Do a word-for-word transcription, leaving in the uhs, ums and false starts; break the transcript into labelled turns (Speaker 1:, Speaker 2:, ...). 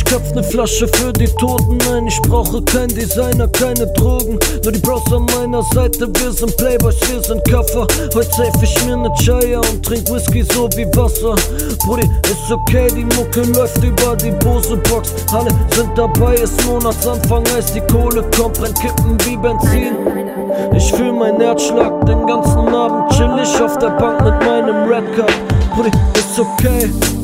Speaker 1: köpf ne Flasche für die Toten. Nein, ich brauche kein Designer, keine Drogen, nur die Bros an meiner Seite. Wir sind Playboys, wir sind Kaffer. Heute safe ich mir ne Chaya und trink Whisky so wie Wasser. Brudi, ist okay, die Mucke läuft über die Bose-Box. Alle sind dabei, ist Monatsanfang, heißt die Kohle kommt, brennt Kippen wie Benzin. Ich fühl mein Herzschlag, den ganzen Abend chill ich auf der Bank mit meinem Red Cup. Brudi, ist okay.